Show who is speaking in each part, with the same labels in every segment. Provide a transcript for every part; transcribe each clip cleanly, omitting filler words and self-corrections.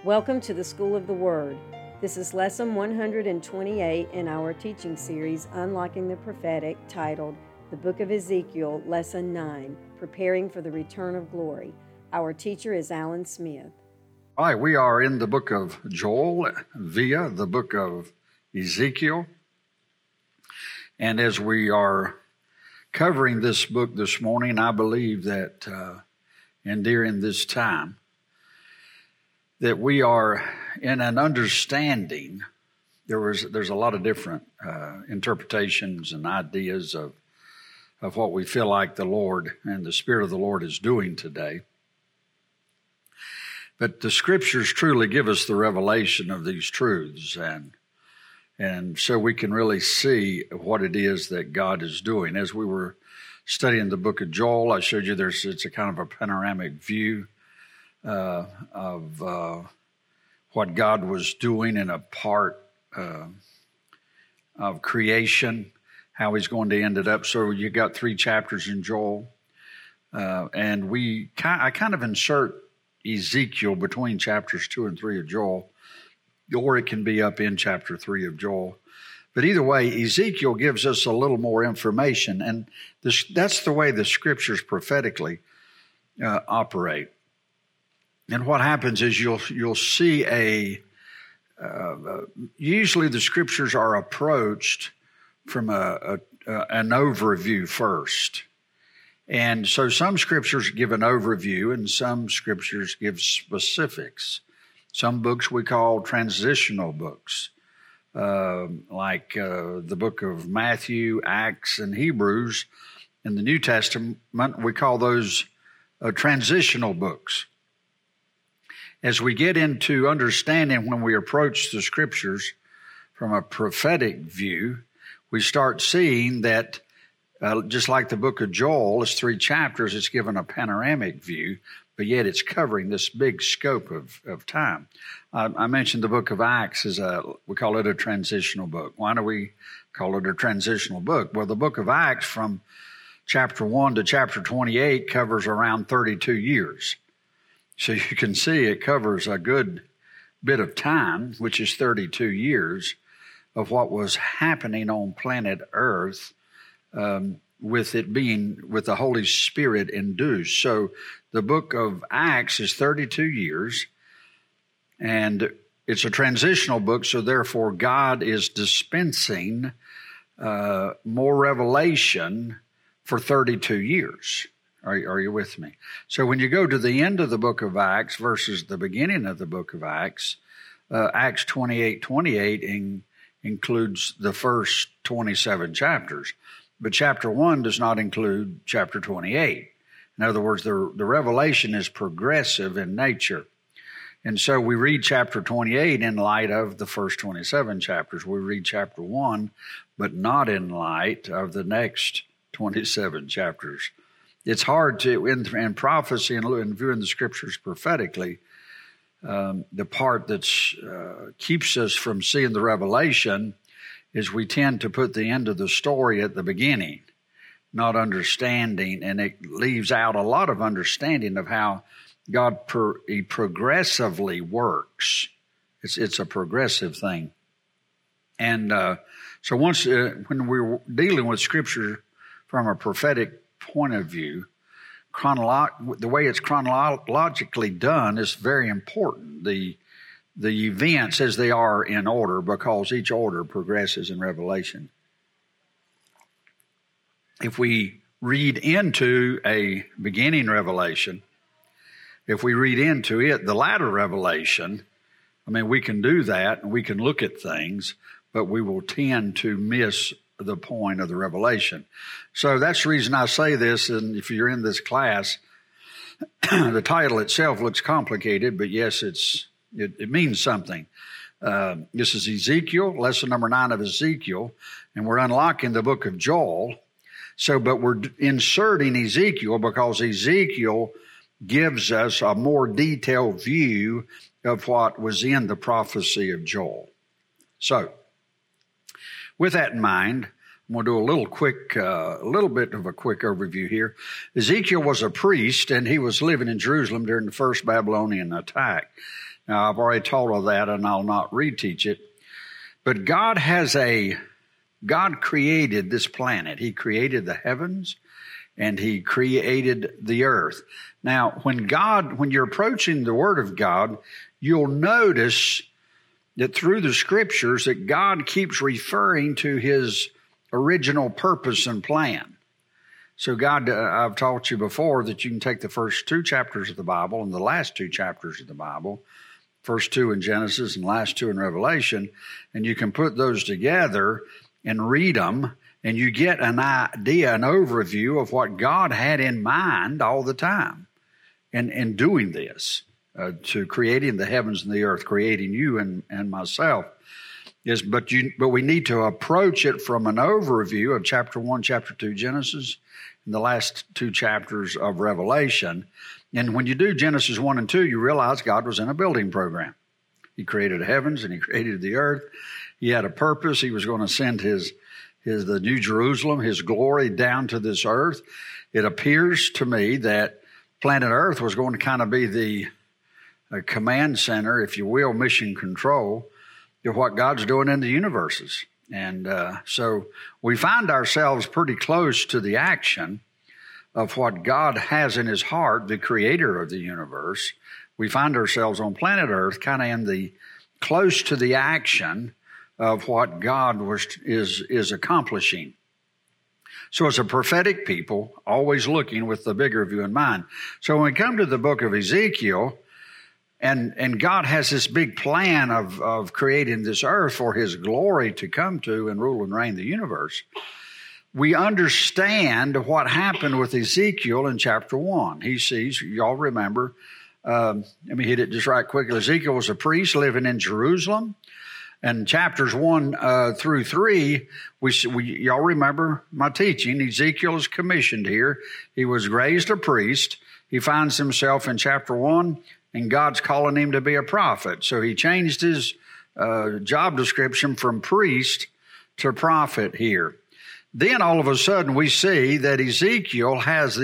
Speaker 1: Welcome to the School of the Word. This is Lesson 128 in our teaching series, Unlocking the Prophetic, titled The Book of Ezekiel, Lesson 9, Preparing for the Return of Glory. Our teacher is Alan Smith.
Speaker 2: All right, we are in the book of Joel via the book of Ezekiel. And as we are covering this book this morning, I believe that and during this time, that we are in an understanding. There's a lot of different interpretations and ideas of what we feel like the Lord and the Spirit of the Lord is doing today. But the Scriptures truly give us the revelation of these truths, and so we can really see what it is that God is doing. As we were studying the book of Joel, I showed you it's a kind of a panoramic view of what God was doing in a part of creation, how he's going to end it up. So you got 3 chapters in Joel, and I kind of insert Ezekiel between chapters 2 and 3 of Joel, or it can be up in chapter 3 of Joel. But either way, Ezekiel gives us a little more information, and that's the way the Scriptures prophetically operate. And what happens is you'll see usually the Scriptures are approached from an overview first. And so some Scriptures give an overview and some Scriptures give specifics. Some books we call transitional books, like the book of Matthew, Acts, and Hebrews. In the New Testament, we call those transitional books. As we get into understanding when we approach the Scriptures from a prophetic view, we start seeing that just like the book of Joel, it's 3 chapters, it's given a panoramic view, but yet it's covering this big scope of time. I mentioned the book of Acts we call it a transitional book. Why do we call it a transitional book? Well, the book of Acts from chapter 1 to chapter 28 covers around 32 years. So you can see it covers a good bit of time, which is 32 years, of what was happening on planet Earth with the Holy Spirit induced. So the book of Acts is 32 years, and it's a transitional book, so therefore God is dispensing more revelation for 32 years. Are you with me? So when you go to the end of the book of Acts versus the beginning of the book of Acts, Acts 28:28 includes the first 27 chapters. But chapter 1 does not include chapter 28. In other words, the revelation is progressive in nature. And so we read chapter 28 in light of the first 27 chapters. We read chapter 1, but not in light of the next 27 chapters. It's hard to, in prophecy and viewing the Scriptures prophetically, the part that keeps us from seeing the revelation is we tend to put the end of the story at the beginning, not understanding, and it leaves out a lot of understanding of how God he progressively works. It's a progressive thing. And so when we're dealing with Scripture from a prophetic point of view, the way it's chronologically done is very important. The events as they are in order, because each order progresses in revelation. If we read into a beginning revelation, if we read into it the latter revelation, we can do that and we can look at things, but we will tend to miss the point of the revelation. So that's the reason I say this, and if you're in this class, the title itself looks complicated, but yes, it means something. This is Ezekiel, lesson number 9 of Ezekiel, and we're unlocking the book of Joel. But we're inserting Ezekiel because Ezekiel gives us a more detailed view of what was in the prophecy of Joel. So, with that in mind, I'm going to do a little bit of a quick overview here. Ezekiel was a priest, and he was living in Jerusalem during the first Babylonian attack. Now, I've already told all that, and I'll not reteach it. But God created this planet. He created the heavens, and He created the earth. Now, when you're approaching the Word of God, you'll notice that through the Scriptures that God keeps referring to His original purpose and plan. So God, I've taught you before that you can take the first 2 chapters of the Bible and the last 2 chapters of the Bible, first 2 in Genesis and last 2 in Revelation, and you can put those together and read them, and you get an idea, an overview of what God had in mind all the time in doing this, to creating the heavens and the earth, creating you and myself. Yes, but we need to approach it from an overview of chapter 1, chapter 2 Genesis, and the last 2 chapters of Revelation. And when you do Genesis 1 and 2, you realize God was in a building program. He created the heavens and He created the earth. He had a purpose. He was going to send the New Jerusalem, His glory down to this earth. It appears to me that planet Earth was going to kind of be the command center, if you will, mission control of what God's doing in the universes. And so we find ourselves pretty close to the action of what God has in His heart, the creator of the universe. We find ourselves on planet Earth kind of close to the action of what God is accomplishing. So as a prophetic people, always looking with the bigger view in mind. So when we come to the book of Ezekiel, and God has this big plan of creating this earth for His glory to come to and rule and reign the universe, we understand what happened with Ezekiel in chapter 1. He sees, y'all remember, let me hit it just right quickly. Ezekiel was a priest living in Jerusalem. And chapters 1 through 3, y'all remember my teaching. Ezekiel is commissioned here. He was raised a priest. He finds himself in chapter 1, and God's calling him to be a prophet. So he changed his job description from priest to prophet here. Then all of a sudden we see that Ezekiel has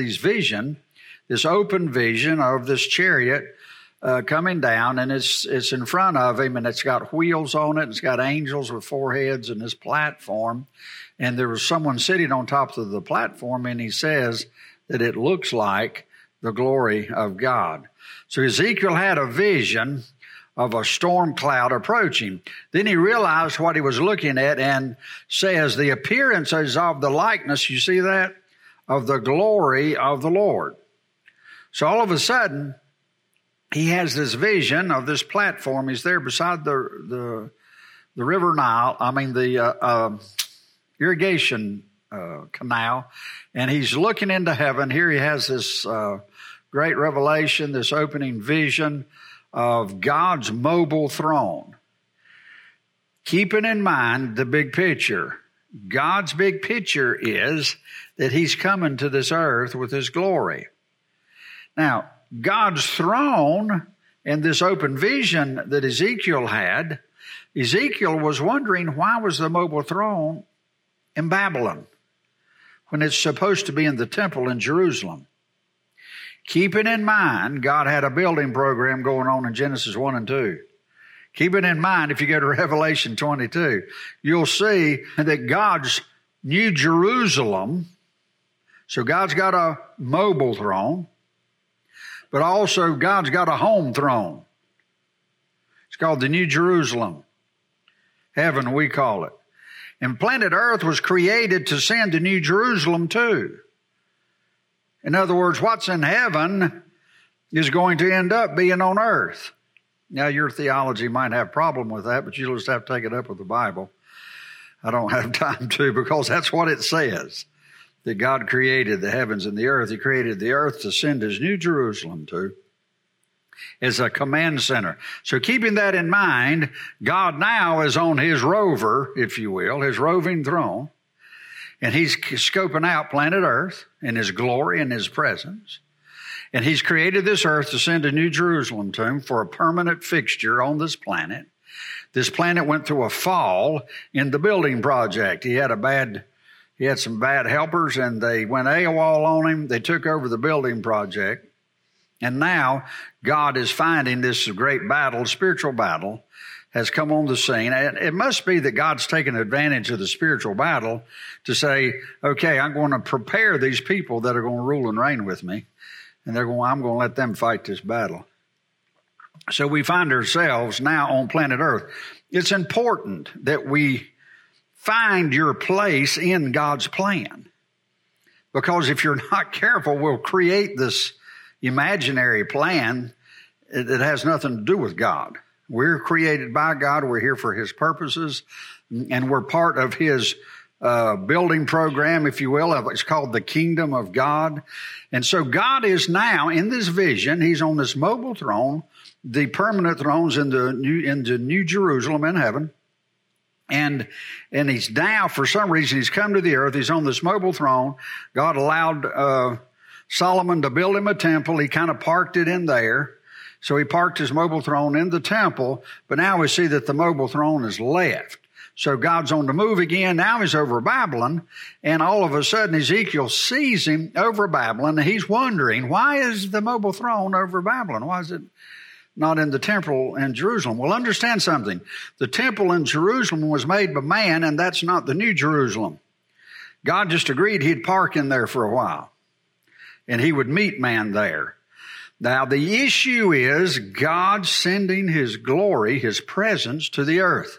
Speaker 2: this open vision of this chariot coming down, and it's in front of him, and it's got wheels on it. It's got angels with 4 heads in this platform, and there was someone sitting on top of the platform, and he says that it looks like the glory of God. So Ezekiel had a vision of a storm cloud approaching. Then he realized what he was looking at and says the appearance is of the likeness, you see that, of the glory of the Lord. So all of a sudden, he has this vision of this platform. He's there beside the river Nile, the irrigation canal, and he's looking into heaven. Here he has this great revelation, this opening vision of God's mobile throne. Keeping in mind the big picture. God's big picture is that He's coming to this earth with His glory. Now, God's throne and this open vision that Ezekiel had, Ezekiel was wondering, why was the mobile throne in Babylon when it's supposed to be in the temple in Jerusalem? Keeping in mind, God had a building program going on in Genesis 1 and 2. Keeping in mind, if you go to Revelation 22, you'll see that God's New Jerusalem, so God's got a mobile throne, but also God's got a home throne. It's called the New Jerusalem. Heaven, we call it. And planet Earth was created to send to New Jerusalem too. In other words, what's in heaven is going to end up being on earth. Now, your theology might have a problem with that, but you'll just have to take it up with the Bible. I don't have time to, because that's what it says, that God created the heavens and the earth. He created the earth to send His New Jerusalem to as a command center. So keeping that in mind, God now is on His rover, if you will, His roving throne, and He's scoping out planet Earth in His glory and His presence. And He's created this earth to send a New Jerusalem to Him for a permanent fixture on this planet. This planet went through a fall in the building project. He had some bad helpers, and they went AWOL on him. They took over the building project. And now God is finding this great battle, spiritual battle, has come on the scene. It must be that God's taken advantage of the spiritual battle to say, okay, I'm going to prepare these people that are going to rule and reign with me, and I'm going to let them fight this battle. So we find ourselves now on planet Earth. It's important that we find your place in God's plan, because if you're not careful, we'll create this imaginary plan that has nothing to do with God. We're created by God. We're here for His purposes, and we're part of His building program, if you will. It's called the Kingdom of God. And so God is now in this vision. He's on this mobile throne, the permanent thrones in the New Jerusalem in heaven. And he's now, for some reason, he's come to the earth. He's on this mobile throne. God allowed Solomon to build him a temple. He kind of parked it in there. So he parked his mobile throne in the temple, but now we see that the mobile throne is left. So God's on the move again. Now he's over Babylon, and all of a sudden Ezekiel sees him over Babylon, and he's wondering, why is the mobile throne over Babylon? Why is it not in the temple in Jerusalem? Well, understand something. The temple in Jerusalem was made by man, and that's not the New Jerusalem. God just agreed he'd park in there for a while, and he would meet man there. Now, the issue is God sending His glory, His presence to the earth.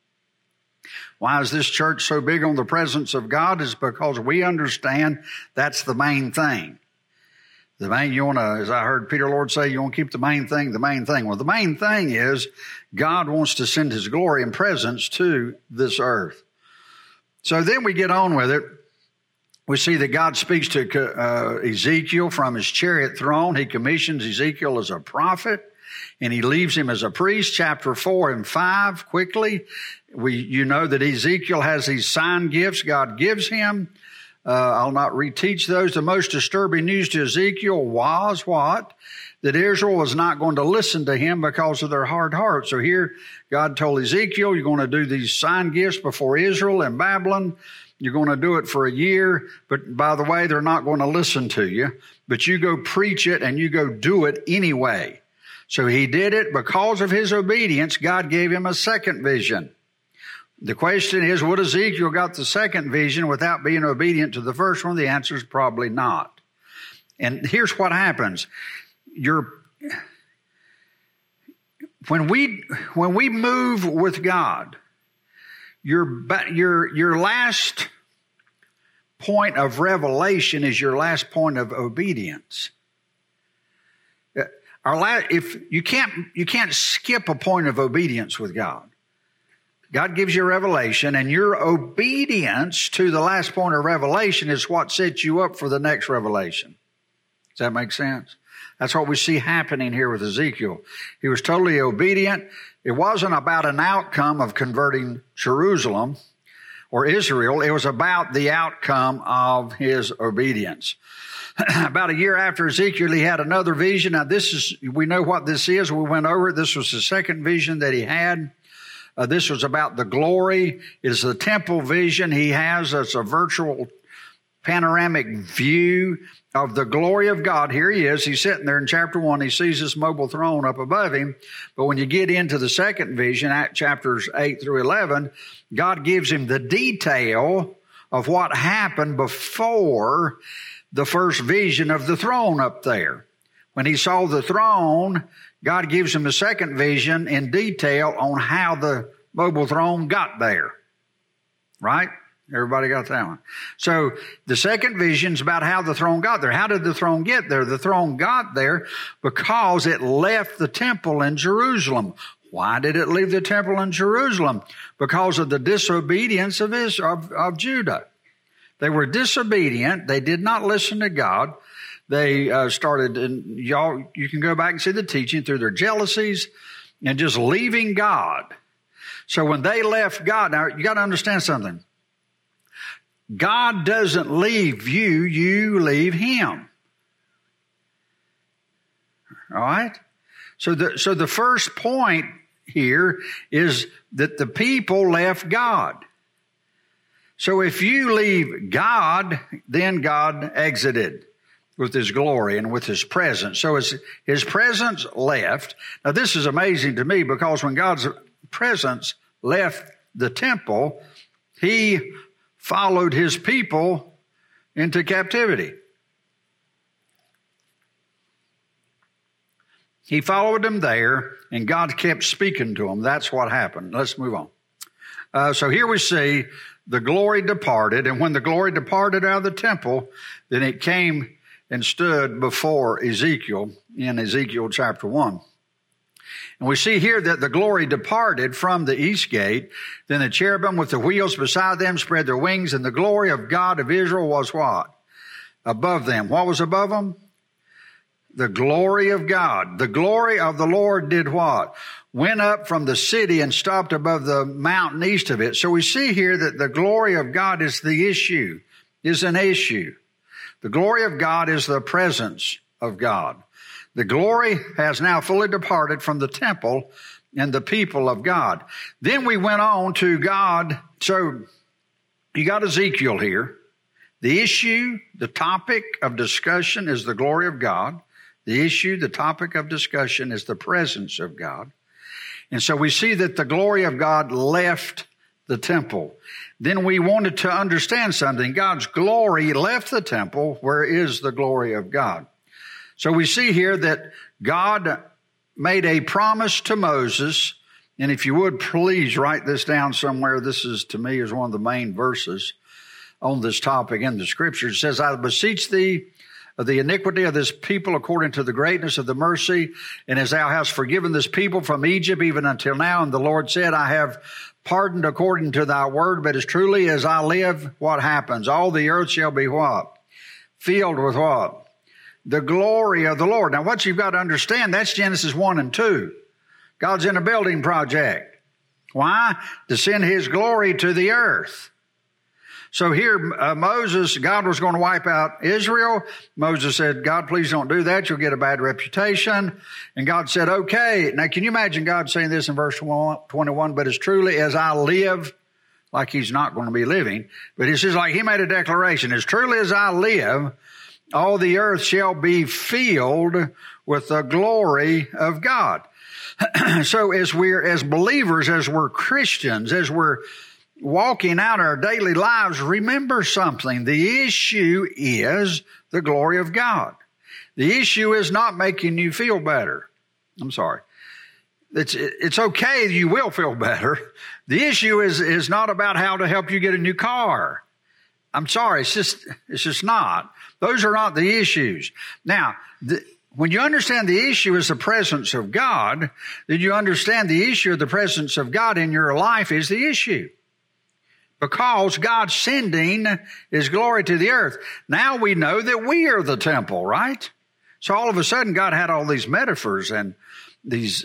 Speaker 2: Why is this church so big on the presence of God? Is because we understand that's the main thing. The main, you want to, as I heard Peter Lord say, you want to keep the main thing the main thing. Well, the main thing is God wants to send His glory and presence to this earth. So then we get on with it. We see that God speaks to Ezekiel from His chariot throne. He commissions Ezekiel as a prophet, and He leaves him as a priest. Chapter 4 and 5, quickly. You know that Ezekiel has these sign gifts God gives him. I'll not reteach those. The most disturbing news to Ezekiel was what? That Israel was not going to listen to him because of their hard heart. So here God told Ezekiel, you're going to do these sign gifts before Israel and Babylon. You're going to do it for a year, but by the way, they're not going to listen to you. But you go preach it and you go do it anyway. So he did it because of his obedience. God gave him a second vision. The question is, would Ezekiel got the second vision without being obedient to the first one? The answer is probably not. And here's what happens. When we move with God, your last point of revelation is your last point of obedience. If you can't skip a point of obedience with God. God gives you a revelation, and your obedience to the last point of revelation is what sets you up for the next revelation. Does that make sense? That's what we see happening here with Ezekiel. He was totally obedient. It wasn't about an outcome of converting Jerusalem or Israel. It was about the outcome of his obedience. About a year after Ezekiel, he had another vision. Now, we know what this is. We went over it. This was the second vision that he had. This was about the glory. It is the temple vision he has. It's a virtual panoramic view of the glory of God. Here he is. He's sitting there in chapter 1. He sees this mobile throne up above him. But when you get into the second vision, at chapters 8 through 11, God gives him the detail of what happened before the first vision of the throne up there. When he saw the throne, God gives him a second vision in detail on how the mobile throne got there. Right? Everybody got that one? So the second vision is about how the throne got there. How did the throne get there? The throne got there because it left the temple in Jerusalem. Why did it leave the temple in Jerusalem? Because of the disobedience of Judah. They were disobedient. They did not listen to God. They started, and you can go back and see the teaching through their jealousies and just leaving God. So when they left God, now you got to understand something. God doesn't leave you, you leave Him. All right? So the first point here is that the people left God. So if you leave God, then God exited. with his glory and with his presence. So as his presence left, now this is amazing to me because when God's presence left the temple, he followed his people into captivity. He followed them there, and God kept speaking to them. That's what happened. Let's move on. So here we see the glory departed, and when the glory departed out of the temple, then it came and stood before Ezekiel in Ezekiel chapter 1. And we see here that the glory departed from the east gate. Then the cherubim with the wheels beside them spread their wings, and the glory of God of Israel was what? Above them. What was above them? The glory of God. The glory of the Lord did what? Went up from the city and stopped above the mountain east of it. So we see here that the glory of God is the issue, is an issue. The glory of God is the presence of God. The glory has now fully departed from the temple and the people of God. Then we went on to God. So you got Ezekiel here. The issue, the topic of discussion is the glory of God. The issue, the topic of discussion is the presence of God. And so we see that the glory of God left the temple. Then we wanted to understand something. God's glory left the temple. Where is the glory of God? So we see here that God made a promise to Moses. And if you would, please write this down somewhere. This is, to me, is one of the main verses on this topic in the scriptures. It says, I beseech thee of the iniquity of this people according to the greatness of the mercy, and as thou hast forgiven this people from Egypt even until now. And the Lord said, I have pardoned according to thy word, but as truly as I live, what happens? All the earth shall be what? Filled with what? The glory of the Lord. Now what you've got to understand, that's Genesis 1 and 2. God's in a building project. Why? To send his glory to the earth. So here, Moses, God was going to wipe out Israel. Moses said, God, please don't do that. You'll get a bad reputation. And God said, okay. Now, can you imagine God saying this in verse 21? But as truly as I live, like he's not going to be living. But he says, like he made a declaration, as truly as I live, all the earth shall be filled with the glory of God. So as believers, as we're Christians, as we're walking out our daily lives, remember something. The issue is the glory of God. The issue is not making you feel better. I'm sorry. It's okay. You will feel better. The issue is not about how to help you get a new car. I'm sorry. It's just not. Those are not the issues. Now, when you understand the issue is the presence of God, then you understand the issue of the presence of God in your life is the issue. Because God's sending his glory to the earth. Now we know that we are the temple, right? So all of a sudden God had all these metaphors and these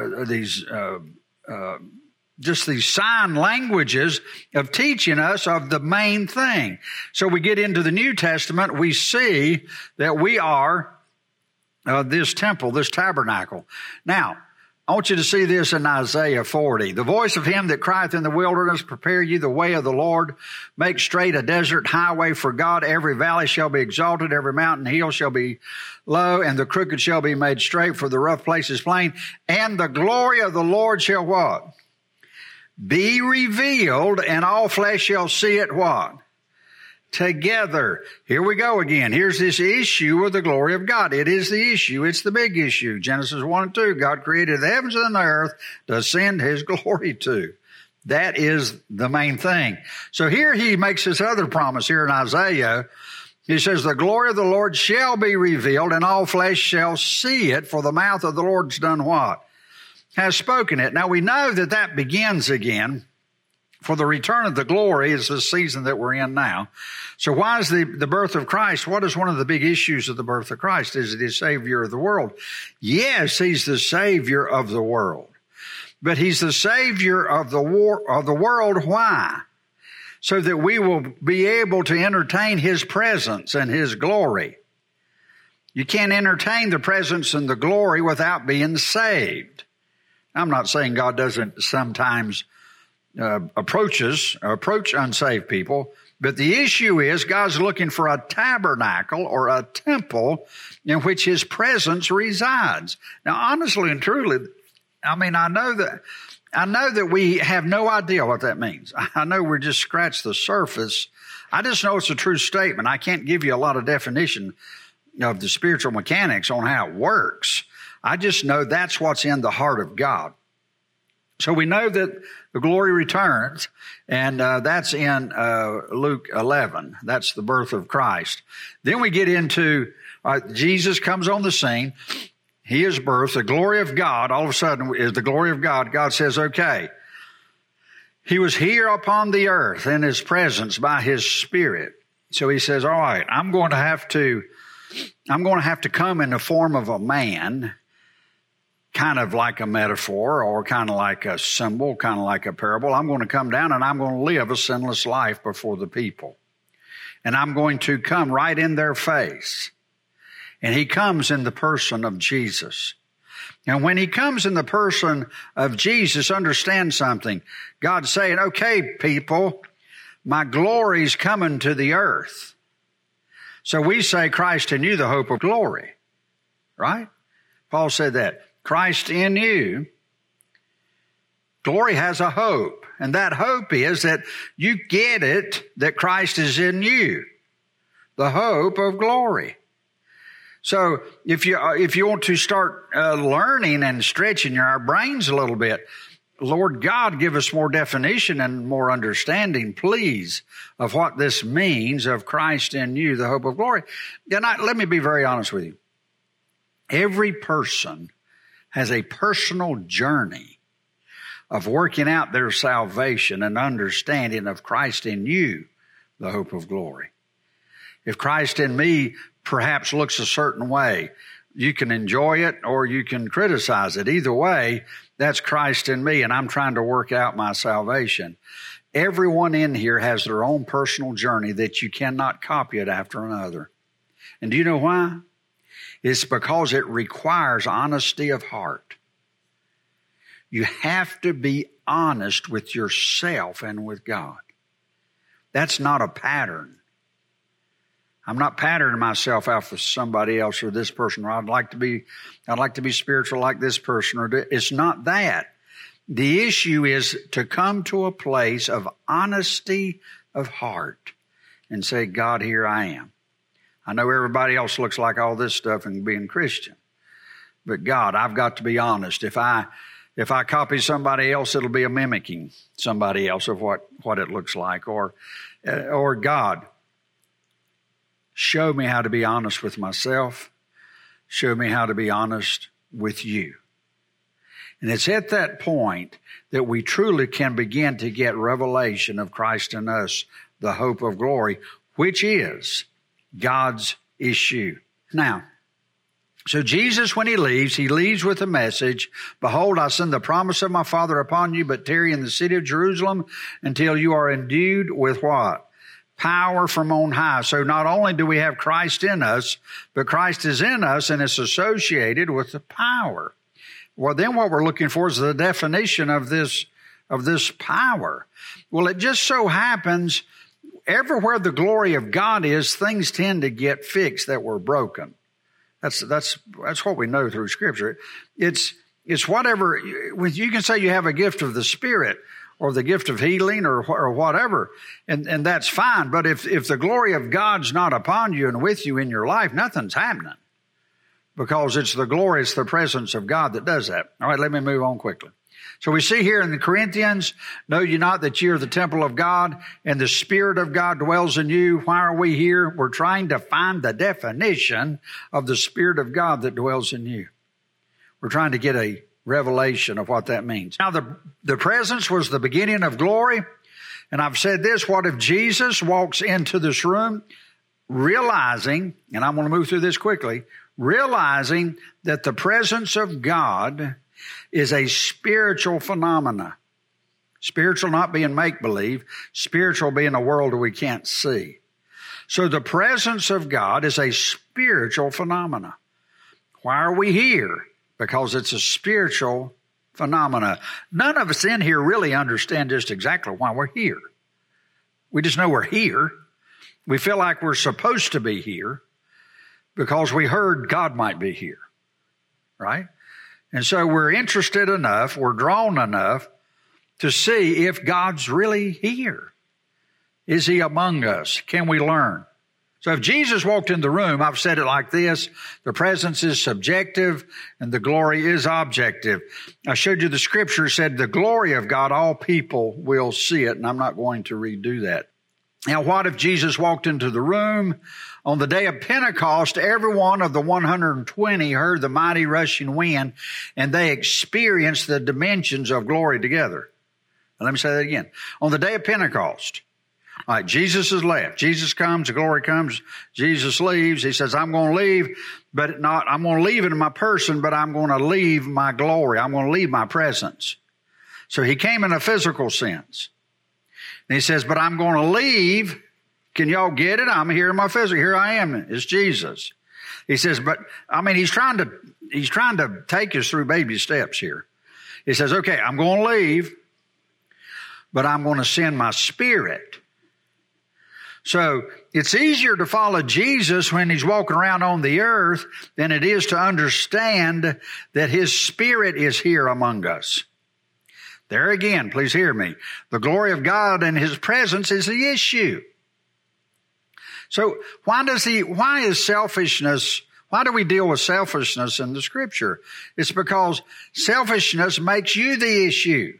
Speaker 2: sign languages of teaching us of the main thing. So we get into the New Testament, we see that we are this temple, this tabernacle. Now, I want you to see this in Isaiah 40. The voice of him that crieth in the wilderness, prepare ye the way of the Lord. Make straight a desert highway for God. Every valley shall be exalted, every mountain hill shall be low, and the crooked shall be made straight, for the rough places plain. And the glory of the Lord shall what? Be revealed, and all flesh shall see it what? Together. Here we go again. Here's this issue of the glory of God. It is the issue. It's the big issue. Genesis 1 and 2. God created the heavens and the earth to send his glory to. That is the main thing. So here he makes this other promise here in Isaiah. He says, the glory of the Lord shall be revealed, and all flesh shall see it, for the mouth of the Lord's done what? Has spoken it. Now we know that begins again. For the return of the glory is the season that we're in now. So why is the birth of Christ? What is one of the big issues of the birth of Christ? Is it his Savior of the world? Yes, he's the Savior of the world. But he's the Savior of the world. Why? So that we will be able to entertain his presence and his glory. You can't entertain the presence and the glory without being saved. I'm not saying God doesn't sometimes approach unsaved people. But the issue is God's looking for a tabernacle or a temple in which his presence resides. Now, honestly and truly, I know that we have no idea what that means. I know we just scratched the surface. I just know it's a true statement. I can't give you a lot of definition of the spiritual mechanics on how it works. I just know that's what's in the heart of God. So we know that the glory returns, and that's in Luke 11. That's the birth of Christ. Then we get into Jesus comes on the scene. He is birthed. The glory of God, all of a sudden, is the glory of God. God says, okay, he was here upon the earth in his presence by his Spirit. So he says, all right, I'm going to have to come in the form of a man, kind of like a metaphor or kind of like a symbol, kind of like a parable. I'm going to come down and I'm going to live a sinless life before the people. And I'm going to come right in their face. And he comes in the person of Jesus. And when he comes in the person of Jesus, understand something. God's saying, okay, people, my glory's coming to the earth. So we say Christ in you, the hope of glory. Right? Paul said that. Christ in you, glory has a hope. And that hope is that you get it, that Christ is in you. The hope of glory. So if you want to start learning and stretching our brains a little bit, Lord God, give us more definition and more understanding, please, of what this means of Christ in you, the hope of glory. Then let me be very honest with you. Every person has a personal journey of working out their salvation and understanding of Christ in you, the hope of glory. If Christ in me perhaps looks a certain way, you can enjoy it or you can criticize it. Either way, that's Christ in me, and I'm trying to work out my salvation. Everyone in here has their own personal journey that you cannot copy it after another. And do you know why? It's because it requires honesty of heart. You have to be honest with yourself and with God. That's not a pattern. I'm not patterning myself after somebody else or this person, or I'd like to be spiritual like this person, or it's not that. The issue is to come to a place of honesty of heart and say, God, here I am. I know everybody else looks like all this stuff and being Christian. But God, I've got to be honest. If I copy somebody else, it'll be a mimicking somebody else of what it looks like. Or God, show me how to be honest with myself. Show me how to be honest with you. And it's at that point that we truly can begin to get revelation of Christ in us, the hope of glory, which is God's issue. Now, so Jesus, when he leaves with a message, behold, I send the promise of my Father upon you, but tarry in the city of Jerusalem until you are endued with what? Power from on high. So not only do we have Christ in us, but Christ is in us and it's associated with the power. Well, then what we're looking for is the definition of this power. Well, it just so happens everywhere the glory of God is, things tend to get fixed that were broken. That's what we know through Scripture. It's whatever. You can say you have a gift of the Spirit or the gift of healing or whatever, and that's fine. But if the glory of God's not upon you and with you in your life, nothing's happening, because it's the presence of God that does that. All right, let me move on quickly. So we see here in the Corinthians, know you not that you are the temple of God and the Spirit of God dwells in you. Why are we here? We're trying to find the definition of the Spirit of God that dwells in you. We're trying to get a revelation of what that means. Now, the presence was the beginning of glory. And I've said this, what if Jesus walks into this room realizing, and I'm going to move through this quickly, realizing that the presence of God is a spiritual phenomena. Spiritual not being make-believe, spiritual being a world we can't see. So the presence of God is a spiritual phenomena. Why are we here? Because it's a spiritual phenomena. None of us in here really understand just exactly why we're here. We just know we're here. We feel like we're supposed to be here because we heard God might be here, right? And so we're interested enough, we're drawn enough to see if God's really here. Is he among us? Can we learn? So if Jesus walked in the room, I've said it like this, the presence is subjective and the glory is objective. I showed you the scripture said the glory of God, all people will see it, and I'm not going to redo that. Now, what if Jesus walked into the room on the day of Pentecost? Every one of the 120 heard the mighty rushing wind, and they experienced the dimensions of glory together. Now, let me say that again. On the day of Pentecost, all right, Jesus has left. Jesus comes, the glory comes. Jesus leaves. He says, I'm going to leave, but I'm going to leave it in my person, but I'm going to leave my glory. I'm going to leave my presence. So he came in a physical sense. And he says, but I'm going to leave. Can y'all get it? I'm here in my physical. Here I am. It's Jesus. He says, but he's trying to take us through baby steps here. He says, okay, I'm going to leave, but I'm going to send my Spirit. So it's easier to follow Jesus when he's walking around on the earth than it is to understand that his Spirit is here among us. There again, please hear me. The glory of God and his presence is the issue. So why is selfishness, why do we deal with selfishness in the scripture? It's because selfishness makes you the issue.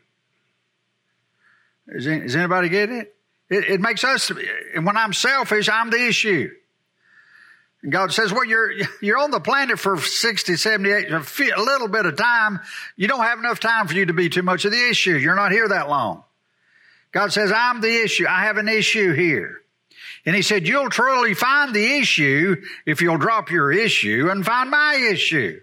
Speaker 2: Does anybody get it? It makes us, and when I'm selfish, I'm the issue. And God says, well, you're on the planet for 60, 70, 80, a little bit of time. You don't have enough time for you to be too much of the issue. You're not here that long. God says, I'm the issue. I have an issue here. And he said, you'll truly find the issue if you'll drop your issue and find my issue.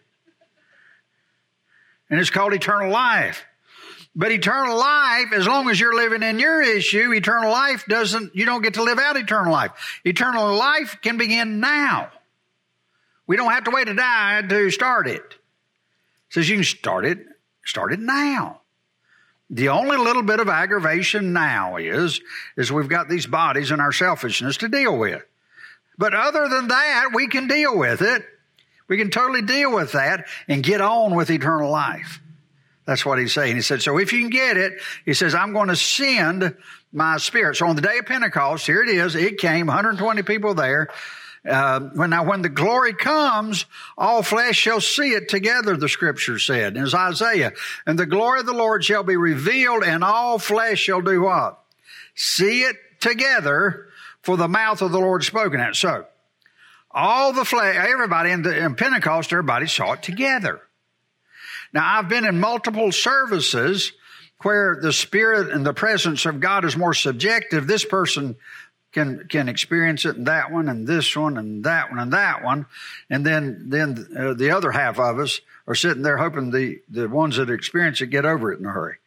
Speaker 2: And it's called eternal life. But eternal life, as long as you're living in your issue, eternal life you don't get to live out eternal life. Eternal life can begin now. We don't have to wait to die to start it. It says you can start it now. The only little bit of aggravation now is we've got these bodies and our selfishness to deal with. But other than that, we can deal with it. We can totally deal with that and get on with eternal life. That's what he's saying. He said, so if you can get it, he says, I'm going to send my Spirit. So on the day of Pentecost, here it is. It came, 120 people there. When the glory comes, all flesh shall see it together, the scripture said. And it's Isaiah. And the glory of the Lord shall be revealed, and all flesh shall do what? See it together, for the mouth of the Lord spoken it. So all the flesh, everybody in Pentecost, everybody saw it together. Now, I've been in multiple services where the Spirit and the presence of God is more subjective. This person can experience it in that one and this one and that one and that one. And then the other half of us are sitting there hoping the ones that experience it get over it in a hurry.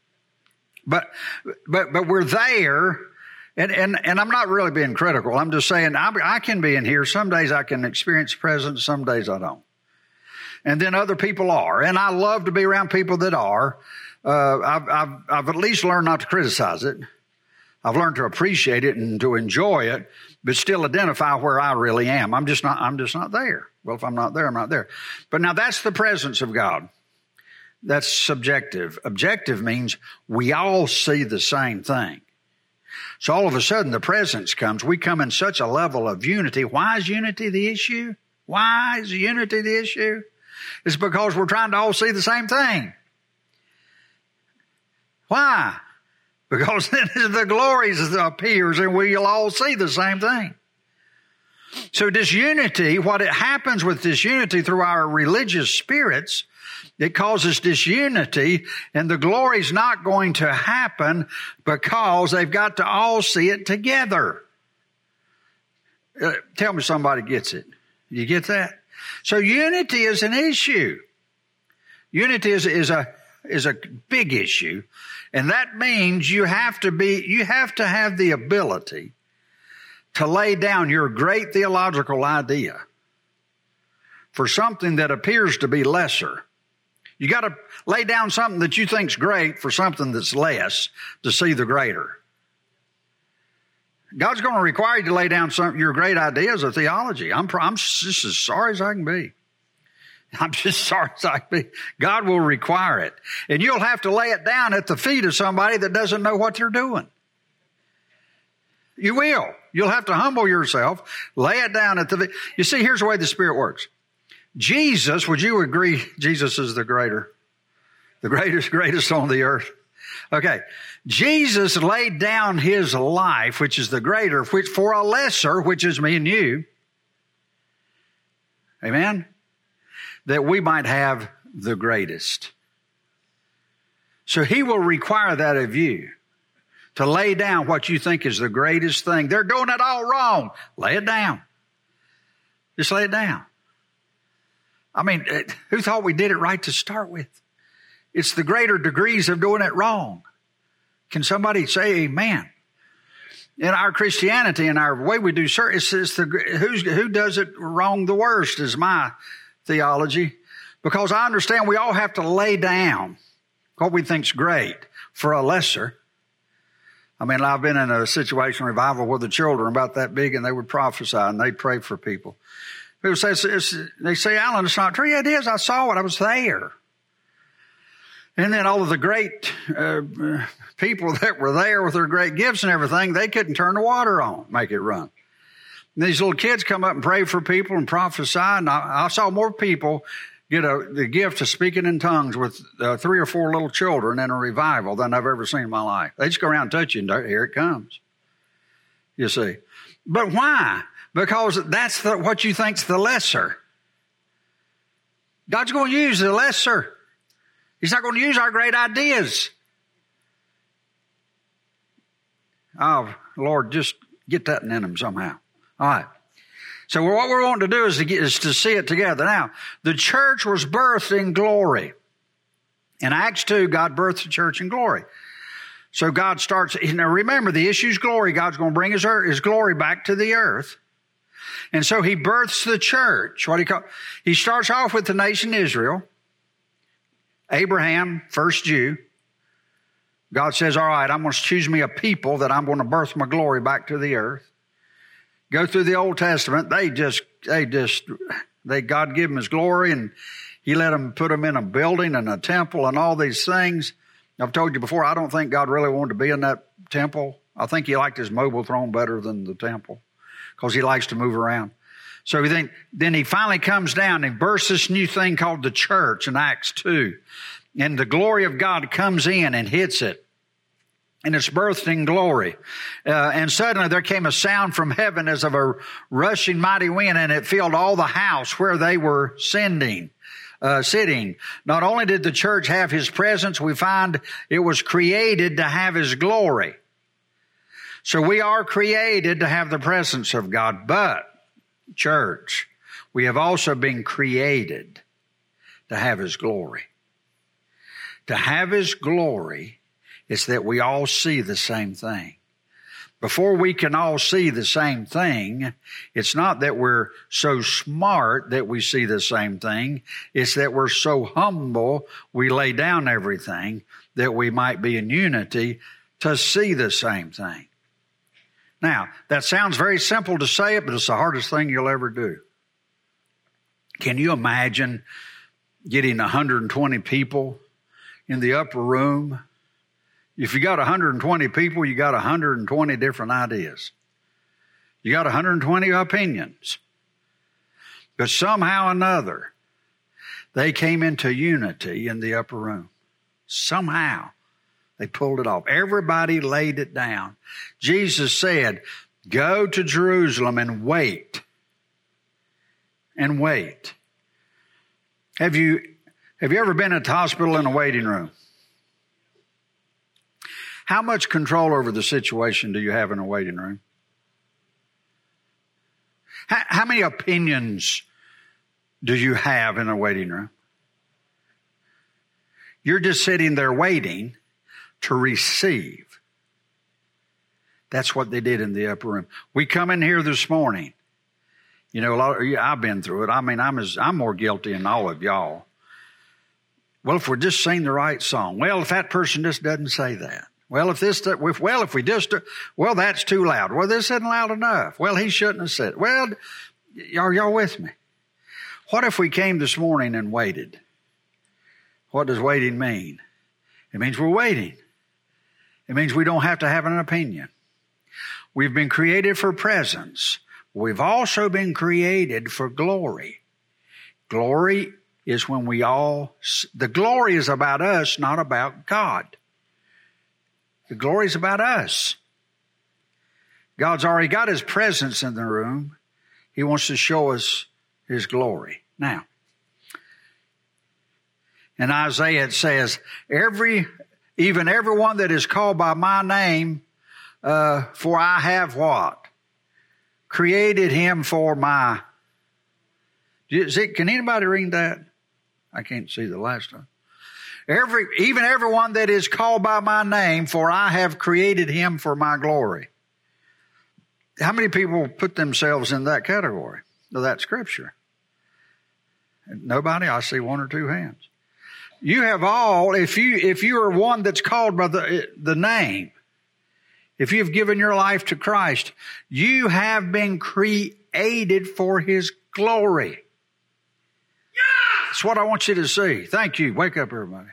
Speaker 2: But we're there. And I'm not really being critical. I'm just saying I can be in here. Some days I can experience the presence. Some days I don't. And then other people are. And I love to be around people that are. I've at least learned not to criticize it. I've learned to appreciate it and to enjoy it, but still identify where I really am. I'm just not there. Well, if I'm not there, I'm not there. But now that's the presence of God. That's subjective. Objective means we all see the same thing. So all of a sudden the presence comes. We come in such a level of unity. Why is unity the issue? Why is unity the issue? It's because we're trying to all see the same thing. Why? Because then the glory appears and we'll all see the same thing. So disunity, what it happens with disunity through our religious spirits, it causes disunity, and the glory's not going to happen because they've got to all see it together. Tell me somebody gets it. You get that? So unity is an issue. Unity is a big issue, and that means you have to have the ability to lay down your great theological idea for something that appears to be lesser. You got to lay down something that you think's great for something that's less to see the greater. God's going to require you to lay down some your great ideas of theology. I'm just as sorry as I can be. I'm just sorry as I can be. God will require it. And you'll have to lay it down at the feet of somebody that doesn't know what they're doing. You will. You'll have to humble yourself, lay it down at the feet. You see, here's the way the Spirit works. Jesus, would you agree Jesus is the greatest on the earth? Okay. Jesus laid down his life, which is the greater, which for a lesser, which is me and you. Amen? That we might have the greatest. So he will require that of you, to lay down what you think is the greatest thing. They're doing it all wrong. Lay it down. Just lay it down. I mean, who thought we did it right to start with? It's the greater degrees of doing it wrong. Can somebody say amen? In our Christianity and our way we do service, who does it wrong the worst is my theology. Because I understand we all have to lay down what we think's great for a lesser. I mean, I've been in a situation revival with the children about that big, and they would prophesy and they'd pray for people. People say, they say, Alan, it's not true. Yeah, it is. I saw it. I was there. And then all of the great people that were there with their great gifts and everything, they couldn't turn the water on, make it run. And these little kids come up and pray for people and prophesy. And I saw more people get the gift of speaking in tongues with 3 or 4 little children in a revival than I've ever seen in my life. They just go around and touch you, and here it comes. You see. But why? Because that's what you think's the lesser. God's going to use the lesser. He's not going to use our great ideas. Oh, Lord, just get that in them somehow. All right. So what we're wanting to do is to see it together. Now, the church was birthed in glory. In Acts 2, God birthed the church in glory. So God starts, now remember, the issue's glory. God's going to bring his glory back to the earth. And so he births the church. He starts off with the nation Israel. Abraham, first Jew. God says, all right, I'm going to choose me a people that I'm going to birth my glory back to the earth. Go through the Old Testament. God gave them his glory, and he let them put them in a building and a temple and all these things. I've told you before, I don't think God really wanted to be in that temple. I think he liked his mobile throne better than the temple because he likes to move around. So then he finally comes down and births this new thing called the church in Acts 2. And the glory of God comes in and hits it. And it's birthed in glory. And suddenly there came a sound from heaven as of a rushing mighty wind, and it filled all the house where they were sitting. Not only did the church have his presence, we find it was created to have his glory. So we are created to have the presence of God. But, church, we have also been created to have his glory. To have his glory is that we all see the same thing. Before we can all see the same thing, it's not that we're so smart that we see the same thing. It's that we're so humble, we lay down everything that we might be in unity to see the same thing. Now, that sounds very simple to say it, but it's the hardest thing you'll ever do. Can you imagine getting 120 people in the upper room? If you got 120 people, you got 120 different ideas. You got 120 opinions. But somehow or another, they came into unity in the upper room. Somehow, they pulled it off. Everybody laid it down. Jesus said, go to Jerusalem and wait. And wait. Have you ever been at the hospital in a waiting room? How much control over the situation do you have in a waiting room? How many opinions do you have in a waiting room? You're just sitting there waiting to receive. That's what they did in the upper room. We come in here this morning. You know, I've been through it. I mean, I'm more guilty than all of y'all. Well, if we're just singing the right song. Well, if that person just doesn't say that. Well, if we just, well, that's too loud. Well, this isn't loud enough. Well, he shouldn't have said it. Well, are y'all with me? What if we came this morning and waited? What does waiting mean? It means we're waiting. It means we don't have to have an opinion. We've been created for presence. We've also been created for glory. Glory is when the glory is about us, not about God. The glory is about us. God's already got His presence in the room. He wants to show us His glory. Now, in Isaiah it says, even everyone that is called by my name, for I have what? Created him for my. Can anybody read that? I can't see the last one. Even everyone that is called by my name, for I have created him for my glory. How many people put themselves in that category of that scripture? Nobody? I see one or two hands. You have all, if you are one that's called by the name, if you've given your life to Christ, you have been created for His glory. That's what I want you to see. Thank you. Wake up, everybody.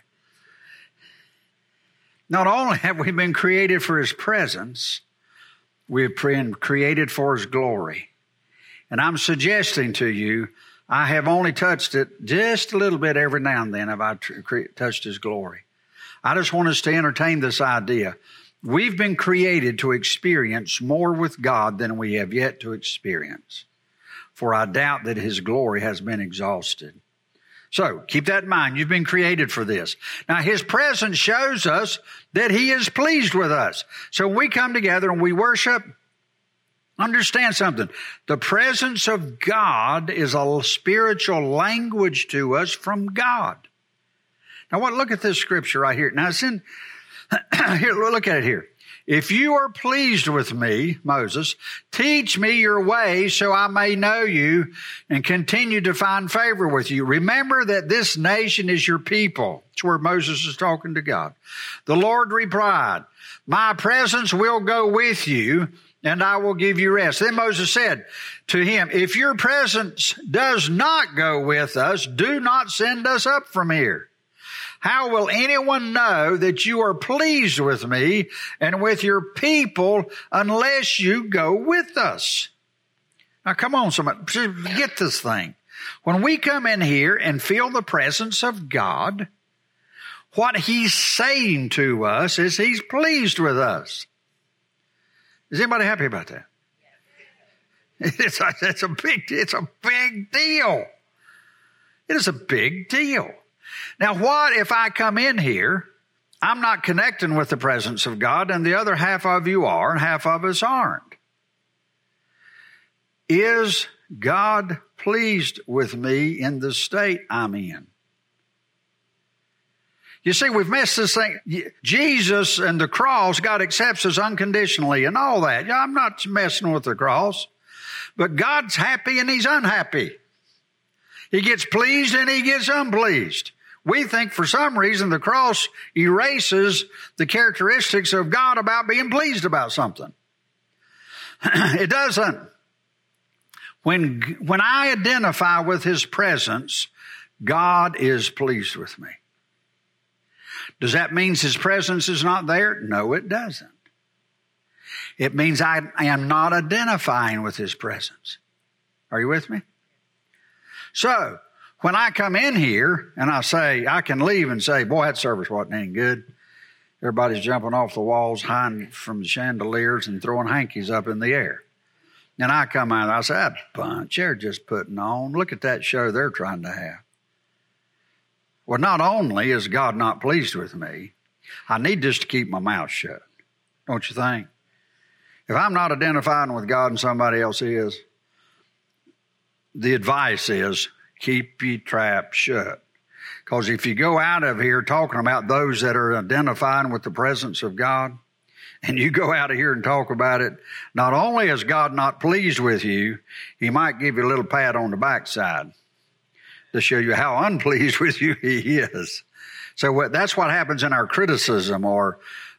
Speaker 2: Not only have we been created for His presence, we've been created for His glory. And I'm suggesting to you, I have only touched it just a little bit every now and then have I touched His glory. I just want us to entertain this idea. We've been created to experience more with God than we have yet to experience. For I doubt that His glory has been exhausted. So keep that in mind. You've been created for this. Now, His presence shows us that He is pleased with us. So when we come together and we worship, understand something. The presence of God is a spiritual language to us from God. Now, look at this scripture right here. Now, it's in, here, look at it here. If you are pleased with me, Moses, teach me your way so I may know you and continue to find favor with you. Remember that this nation is your people. That's where Moses is talking to God. The Lord replied, my presence will go with you and I will give you rest. Then Moses said to him, if your presence does not go with us, do not send us up from here. How will anyone know that you are pleased with me and with your people unless you go with us? Now, come on, somebody, get this thing. When we come in here and feel the presence of God, what He's saying to us is He's pleased with us. Is anybody happy about that? It's a big deal. It is a big deal. Now, what if I come in here, I'm not connecting with the presence of God, and the other half of you are, and half of us aren't? Is God pleased with me in the state I'm in? You see, we've missed this thing. Jesus and the cross, God accepts us unconditionally and all that. Yeah, I'm not messing with the cross. But God's happy and He's unhappy. He gets pleased and He gets unpleased. We think for some reason the cross erases the characteristics of God about being pleased about something. It doesn't. When I identify with His presence, God is pleased with me. Does that mean His presence is not there? No, it doesn't. It means I am not identifying with His presence. Are you with me? So, when I come in here and I can leave and say, boy, that service wasn't any good. Everybody's jumping off the walls, hiding from the chandeliers and throwing hankies up in the air. And I come out and I say, that bunch, they're just putting on. Look at that show they're trying to have. Well, not only is God not pleased with me, I need just to keep my mouth shut. Don't you think? If I'm not identifying with God and somebody else is, the advice is keep your trap shut. Because if you go out of here talking about those that are identifying with the presence of God, and you go out of here and talk about it, not only is God not pleased with you, He might give you a little pat on the backside to show you how unpleased with you He is. So that's what happens in our criticism or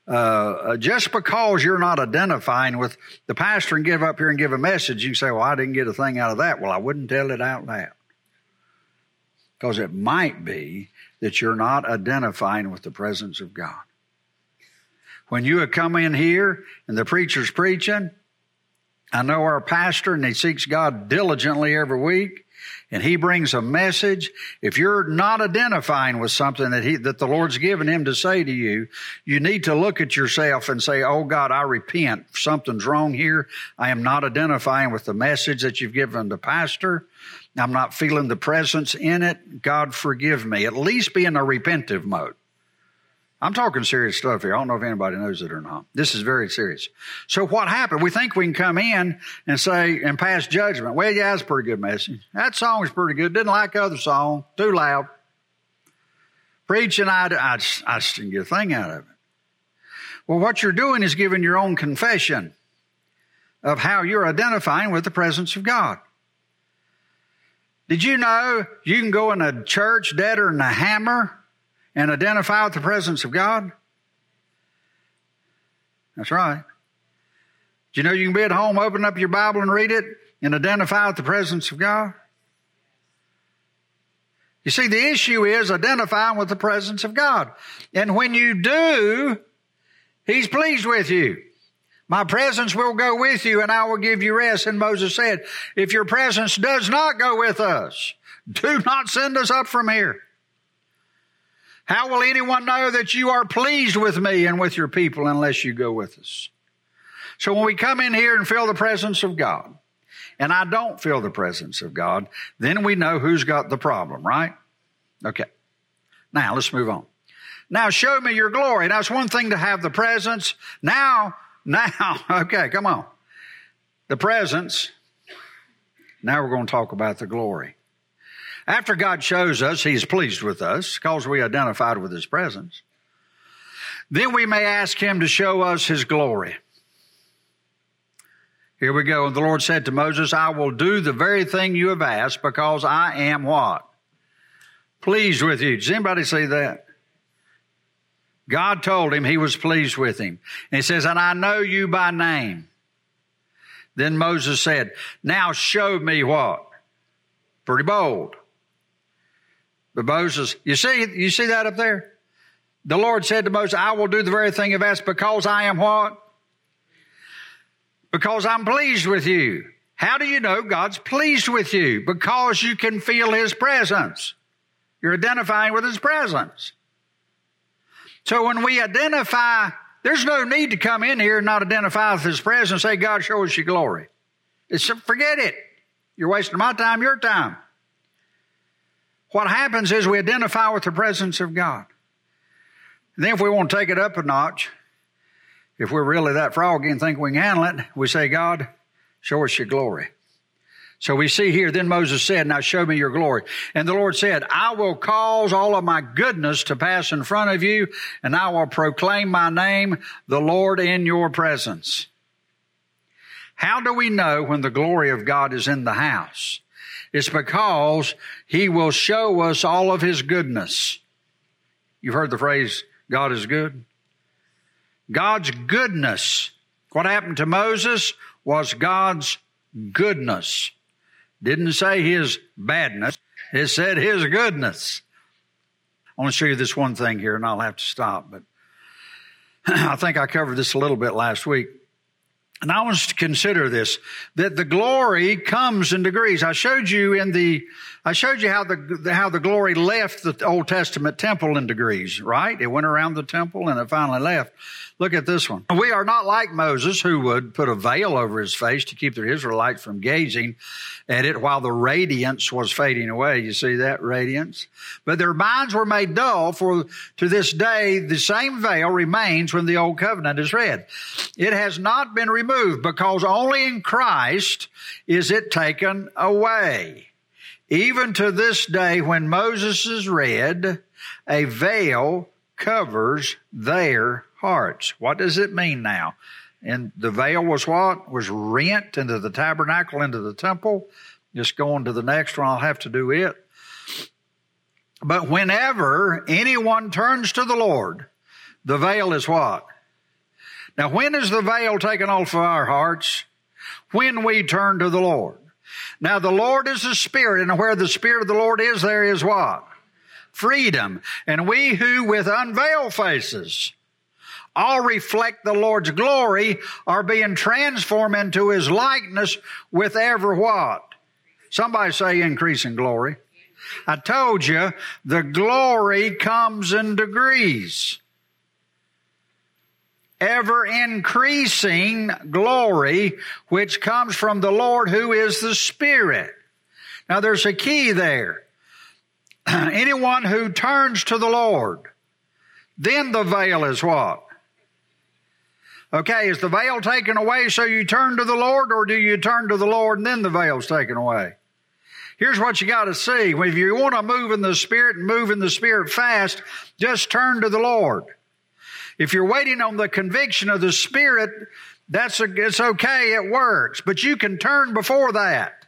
Speaker 2: just because you're not identifying with the pastor and give up here and give a message, you say, well, I didn't get a thing out of that. Well, I wouldn't tell it out loud. Because it might be that you're not identifying with the presence of God. When you have come in here and the preacher's preaching, I know our pastor, and he seeks God diligently every week, and he brings a message. If you're not identifying with something that the Lord's given him to say to you, you need to look at yourself and say, oh God, I repent. Something's wrong here. I am not identifying with the message that you've given the pastor. I'm not feeling the presence in it. God, forgive me. At least be in a repentive mode. I'm talking serious stuff here. I don't know if anybody knows it or not. This is very serious. So what happened? We think we can come in and say, and pass judgment. Well, yeah, that's a pretty good message. That song's pretty good. Didn't like the other song. Too loud. Preaching, I just didn't get a thing out of it. Well, what you're doing is giving your own confession of how you're identifying with the presence of God. Did you know you can go in a church deader than a hammer and identify with the presence of God? That's right. Did you know you can be at home, open up your Bible and read it and identify with the presence of God? You see, the issue is identifying with the presence of God. And when you do, He's pleased with you. My presence will go with you and I will give you rest. And Moses said, if your presence does not go with us, do not send us up from here. How will anyone know that you are pleased with me and with your people unless you go with us? So when we come in here and feel the presence of God, and I don't feel the presence of God, then we know who's got the problem, right? Okay. Now, let's move on. Now, show me your glory. Now, it's one thing to have the presence. Now, okay, come on. The presence. Now we're going to talk about the glory. After God shows us He's pleased with us because we identified with His presence, then we may ask Him to show us His glory. Here we go. And the Lord said to Moses, I will do the very thing you have asked because I am what? Pleased with you. Does anybody see that? God told him He was pleased with him. And He says, and I know you by name. Then Moses said, now show me what? Pretty bold. But Moses, you see that up there? The Lord said to Moses, I will do the very thing you've asked because I am what? Because I'm pleased with you. How do you know God's pleased with you? Because you can feel His presence. You're identifying with His presence. So when we identify, there's no need to come in here and not identify with His presence and say, God, show us your glory. Forget it. You're wasting my time, your time. What happens is we identify with the presence of God. And then if we want to take it up a notch, if we're really that froggy and think we can handle it, we say, God, show us your glory. So we see here, then Moses said, now show me your glory. And the Lord said, I will cause all of my goodness to pass in front of you, and I will proclaim my name, the Lord, in your presence. How do we know when the glory of God is in the house? It's because He will show us all of His goodness. You've heard the phrase, God is good? God's goodness. What happened to Moses was God's goodness. Didn't say His badness. It said His goodness. I want to show you this one thing here, and I'll have to stop. But I think I covered this a little bit last week. And I want us to consider this, that the glory comes in degrees. I showed you how the glory left the Old Testament temple in degrees, right? It went around the temple and it finally left. Look at this one. We are not like Moses, who would put a veil over his face to keep the Israelites from gazing at it while the radiance was fading away. You see that radiance? But their minds were made dull, for to this day the same veil remains when the Old Covenant is read. It has not been removed, because only in Christ is it taken away. Even to this day, when Moses is read, a veil covers their hearts. What does it mean now? And the veil was what? Was rent into the tabernacle, into the temple. Just going to the next one, I'll have to do it. But whenever anyone turns to the Lord, the veil is what? Now, when is the veil taken off of our hearts? When we turn to the Lord. Now, the Lord is the Spirit, and where the Spirit of the Lord is, there is what? Freedom. And we who with unveiled faces all reflect the Lord's glory are being transformed into His likeness with ever what? Somebody say increasing glory. I told you, the glory comes in degrees. Ever increasing glory, which comes from the Lord who is the Spirit. Now there's a key there. Anyone who turns to the Lord, then the veil is what? Okay, is the veil taken away so you turn to the Lord, or do you turn to the Lord and then the veil's taken away? Here's what you got to see. If you want to move in the Spirit and move in the Spirit fast, just turn to the Lord. If you're waiting on the conviction of the Spirit, it's okay, it works. But you can turn before that.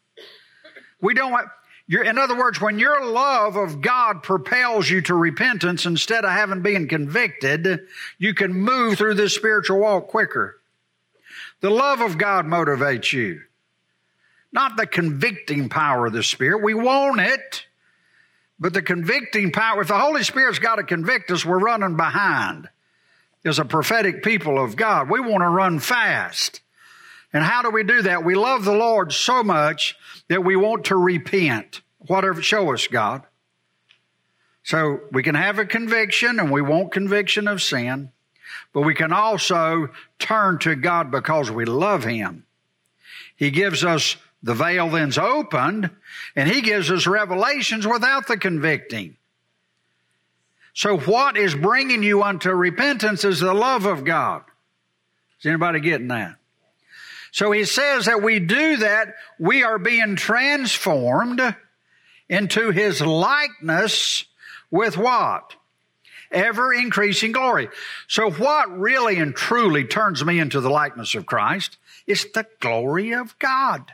Speaker 2: In other words, when your love of God propels you to repentance instead of having been convicted, you can move through this spiritual walk quicker. The love of God motivates you, not the convicting power of the Spirit. We want it, but the convicting power, if the Holy Spirit's got to convict us, we're running behind. As a prophetic people of God, we want to run fast. And how do we do that? We love the Lord so much that we want to repent. Whatever, show us, God. So we can have a conviction, and we want conviction of sin, but we can also turn to God because we love Him. He gives us, the veil then's opened, and He gives us revelations without the convicting. So what is bringing you unto repentance is the love of God. Is anybody getting that? So He says that we do that, we are being transformed into His likeness with what? Ever increasing glory. So what really and truly turns me into the likeness of Christ is the glory of God.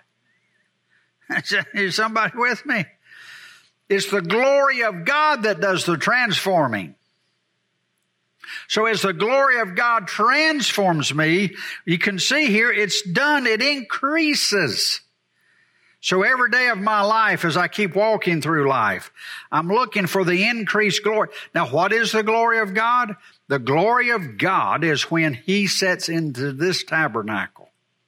Speaker 2: Is somebody with me? It's the glory of God that does the transforming. So as the glory of God transforms me, you can see here it's done, it increases. So every day of my life, as I keep walking through life, I'm looking for the increased glory. Now, what is the glory of God? The glory of God is when He sets into this tabernacle.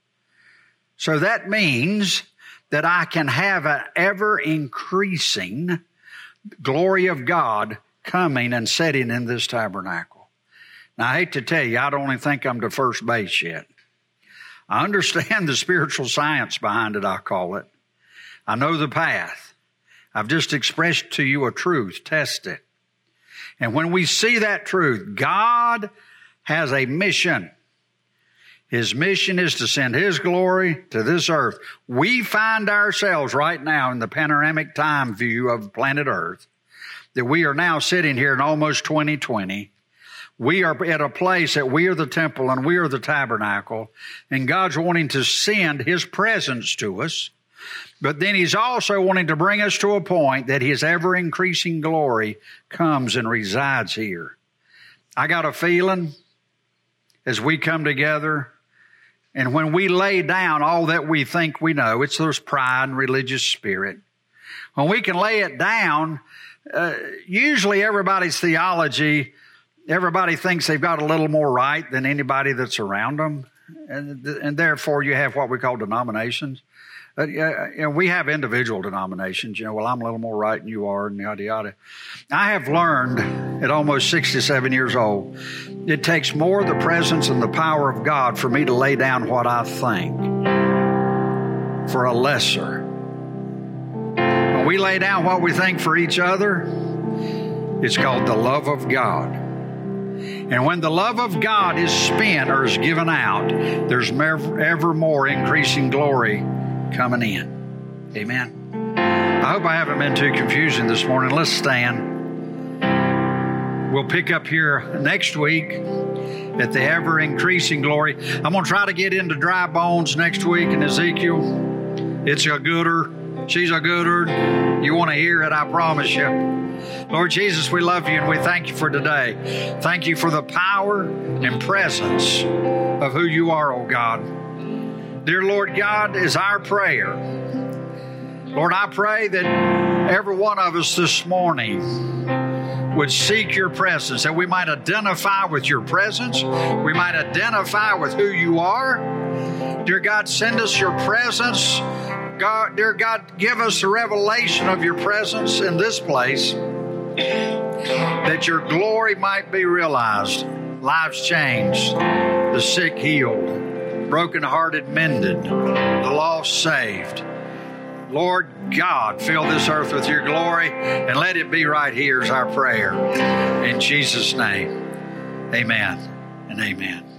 Speaker 2: So that means that I can have an ever-increasing glory of God coming and setting in this tabernacle. Now, I hate to tell you, I don't even think I'm to first base yet. I understand the spiritual science behind it, I call it. I know the path. I've just expressed to you a truth. Test it. And when we see that truth, God has a mission. His mission is to send His glory to this earth. We find ourselves right now in the panoramic time view of planet Earth, that we are now sitting here in almost 2020. We are at a place that we are the temple and we are the tabernacle, and God's wanting to send His presence to us. But then He's also wanting to bring us to a point that His ever-increasing glory comes and resides here. I got a feeling as we come together, and when we lay down all that we think we know, it's this pride and religious spirit. When we can lay it down, usually everybody's theology, everybody thinks they've got a little more right than anybody that's around them. And therefore you have what we call denominations. We have individual denominations. Well, I'm a little more right than you are, and yada, yada. I have learned at almost 67 years old, it takes more of the presence and the power of God for me to lay down what I think for a lesser. When we lay down what we think for each other, it's called the love of God. And when the love of God is spent or is given out, there's ever more increasing glory coming in. Amen. I hope I haven't been too confusing this morning. Let's stand. We'll pick up here next week at the ever-increasing glory. I'm going to try to get into dry bones next week in Ezekiel. It's a gooder. She's a gooder. You want to hear it, I promise you. Lord Jesus, we love you and we thank you for today. Thank you for the power and presence of who you are, oh God. Dear Lord God, is our prayer. Lord, I pray that every one of us this morning would seek your presence, that we might identify with your presence. We might identify with who you are. Dear God, send us your presence. God, dear God, give us the revelation of your presence in this place, that your glory might be realized, lives changed, the sick healed, brokenhearted mended, the lost saved. Lord God, fill this earth with your glory and let it be right here is our prayer. In Jesus' name, amen and amen.